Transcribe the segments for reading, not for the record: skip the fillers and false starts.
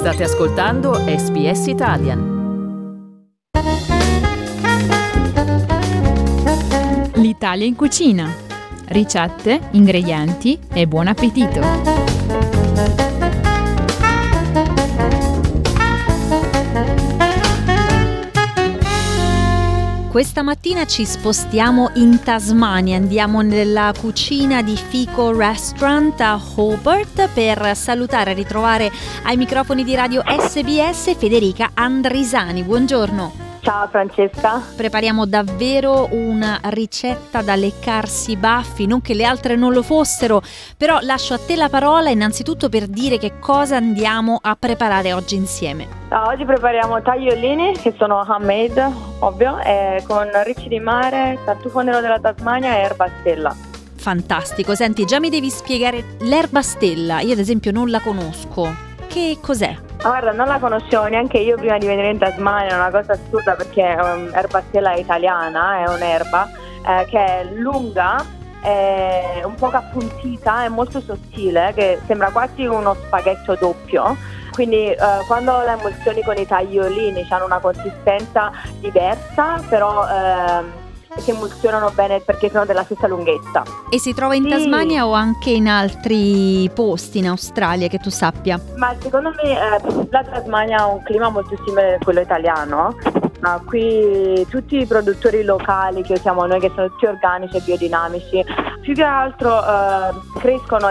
State ascoltando SBS Italian. L'Italia in cucina. Ricette, ingredienti e buon appetito! Questa mattina ci spostiamo in Tasmania, andiamo nella cucina di Fico Restaurant a Hobart per salutare e ritrovare ai microfoni di radio SBS Federica Andrisani. Buongiorno. Ciao Francesca. Prepariamo davvero una ricetta da leccarsi i baffi, non che le altre non lo fossero, però lascio a te la parola innanzitutto per dire che cosa andiamo a preparare oggi insieme. Oggi prepariamo tagliolini che sono handmade, ovvio, con ricci di mare, tartufo nero della Tasmania e erba stella. Fantastico, senti, già mi devi spiegare l'erba stella, io ad esempio non la conosco. Che cos'è? Guarda, non la conoscevo neanche io prima di venire in Tasmania, è una cosa assurda perché erba stella è italiana, è un'erba che è lunga, è un po' appuntita, è molto sottile, che sembra quasi uno spaghetto doppio. Quindi quando la emulsioni con i tagliolini hanno una consistenza diversa, però si emulsionano bene perché sono della stessa lunghezza. E si trova in Tasmania o anche in altri posti in Australia che tu sappia? Ma secondo me la Tasmania ha un clima molto simile a quello italiano. Qui tutti i produttori locali che usiamo noi, che sono tutti organici e biodinamici, più che altro crescono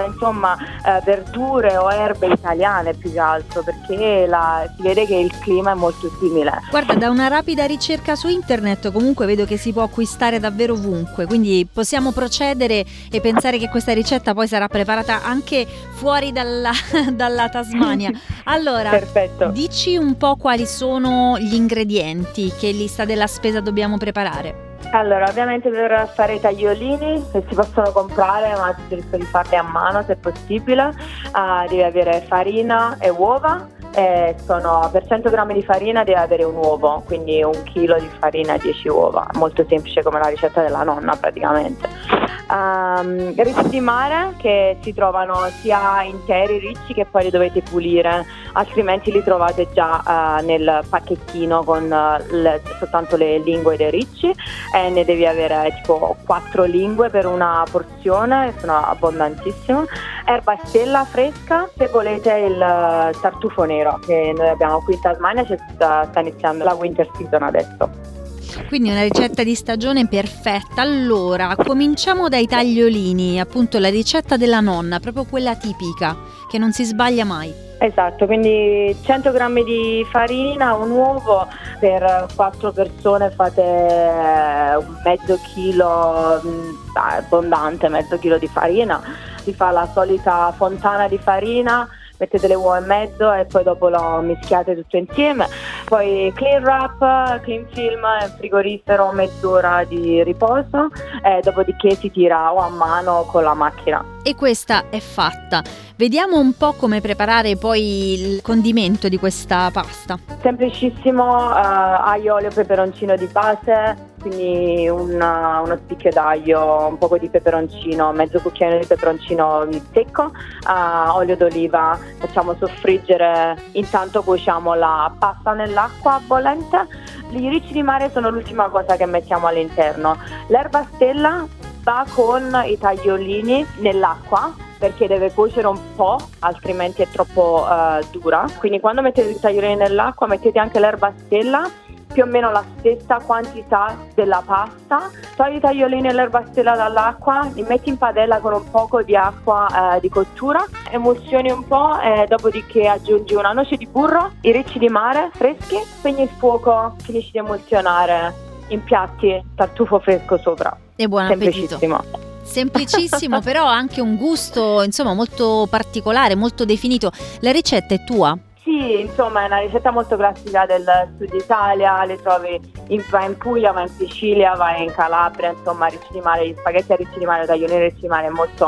verdure o erbe italiane più che altro, perché si vede che il clima è molto simile. Guarda, da una rapida ricerca su internet comunque vedo che si può acquistare davvero ovunque, quindi possiamo procedere e pensare che questa ricetta poi sarà preparata anche fuori dalla Tasmania. Allora, perfetto. Dici un po' quali sono gli ingredienti, che lista della spesa dobbiamo preparare? Allora, ovviamente per fare i tagliolini che si possono comprare, ma suggerisco di farli a mano se possibile. Devi avere farina e uova. Per 100 grammi di farina devi avere un uovo, quindi 1 chilo di farina e 10 uova, molto semplice come la ricetta della nonna praticamente. Ricci di mare che si trovano sia interi ricci che poi li dovete pulire, altrimenti li trovate già nel pacchettino con soltanto le lingue dei ricci, e ne devi avere tipo 4 lingue per una porzione, sono abbondantissime. Erba stella fresca, se volete il tartufo nero che noi abbiamo qui in Tasmania, sta iniziando la winter season adesso. Quindi una ricetta di stagione perfetta. Allora, cominciamo dai tagliolini, appunto la ricetta della nonna, proprio quella tipica, che non si sbaglia mai. Esatto, quindi 100 grammi di farina, un uovo, per 4 persone fate mezzo chilo, abbondante, mezzo chilo di farina. Si fa la solita fontana di farina, mettete le uova in mezzo e poi dopo lo mischiate tutto insieme. Poi clean wrap, clean film, frigorifero, mezz'ora di riposo, dopodiché si tira o a mano o con la macchina. E questa è fatta. Vediamo un po' come preparare poi il condimento di questa pasta. Semplicissimo, aglio, olio, peperoncino di base, quindi uno spicchio d'aglio, un po' di peperoncino, mezzo cucchiaino di peperoncino secco, olio d'oliva, facciamo soffriggere, intanto cuociamo la pasta nell'acqua bollente. I ricci di mare sono l'ultima cosa che mettiamo all'interno. L'erba stella va con i tagliolini nell'acqua perché deve cuocere un po', altrimenti è troppo dura. Quindi quando mettete i tagliolini nell'acqua mettete anche l'erba stella, più o meno la stessa quantità della pasta. Togli i tagliolini e l'erba stella dall'acqua, li metti in padella con un poco di acqua di cottura, emulsioni un po' e dopodiché aggiungi una noce di burro, i ricci di mare freschi, spegni il fuoco, finisci di emulsionare, impiatti tartufo fresco sopra. E buon appetito. Semplicissimo, però anche un gusto molto particolare, molto definito. La ricetta è tua? Sì, insomma è una ricetta molto classica del sud Italia, le trovi vai in Puglia, vai in Sicilia, vai in Calabria, insomma ricci di mare, gli spaghetti a ricci di mare, tagliolini a ricci di mare è molto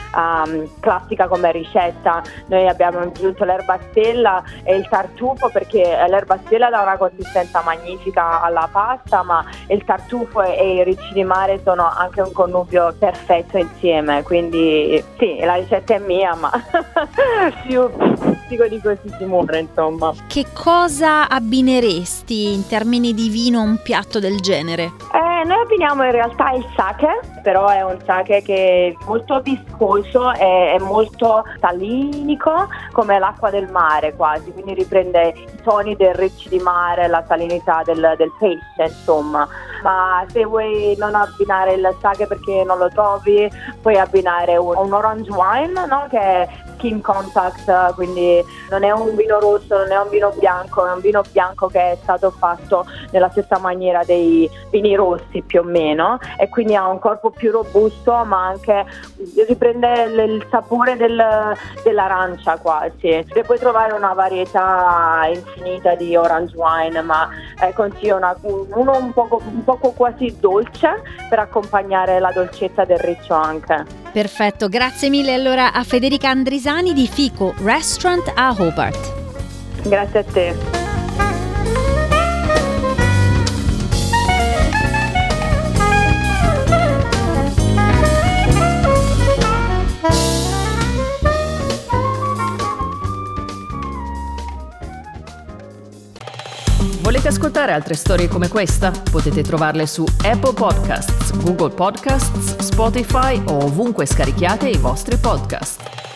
classica come ricetta. Noi abbiamo aggiunto l'erba stella e il tartufo, perché l'erba stella dà una consistenza magnifica alla pasta, ma il tartufo e i ricci di mare sono anche un connubio perfetto insieme, quindi sì, la ricetta è mia, ma più dico di così si muore, insomma. Che cosa abbineresti in termini di vino a un piatto del genere? Noi abbiniamo in realtà il sake, però è un sake che è molto viscoso e è molto salinico, come l'acqua del mare quasi, quindi riprende i toni del ricci di mare, la salinità del pesce, insomma. Ma se vuoi non abbinare il sake perché non lo trovi, puoi abbinare un orange wine, no? Che è skin contact, quindi non è un vino rosso, non è un vino bianco, è un vino bianco che è stato fatto nella stessa maniera dei vini rossi più o meno, e quindi ha un corpo più robusto, ma anche riprende il sapore dell'arancia quasi. E puoi trovare una varietà infinita di orange wine, ma consiglio uno un poco quasi dolce per accompagnare la dolcezza del riccio anche. Perfetto, grazie mille allora a Federica Andrisani di Fico Restaurant a Hobart. Grazie a te. Volete ascoltare altre storie come questa? Potete trovarle su Apple Podcasts, Google Podcasts, Spotify o ovunque scarichiate i vostri podcast.